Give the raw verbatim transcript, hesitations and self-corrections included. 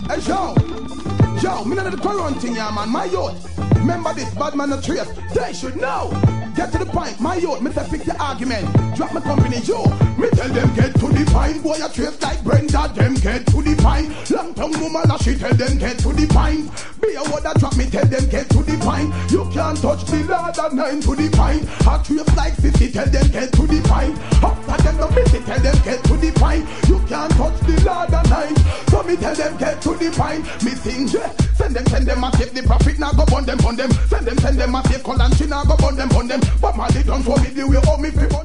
Hey, Joe. Joe, me not the current thing, yeah, man. My youth. Remember this, bad man a trace. They should know. Get to the point, my youth. Me say fix the argument. Drop my company, Joe. Me tell them get to the point. Boy, a trace like Brenda. Them get to the point. Long tongue woman, she tell them get to the point. Be a word that drop me, tell them get to the point. You can't touch the ladder nine to the point. A trace like sixty, tell them get to the point. After them no busy, tell them get to the point. You can't touch the ladder nine. So me tell them get to the point. Me sing, yeah. Send them, send them a tape, the profit now go bun them, bun them. Send them, send them a tape, call and she now go bun them, bun them. But my they don't for me, the way all me people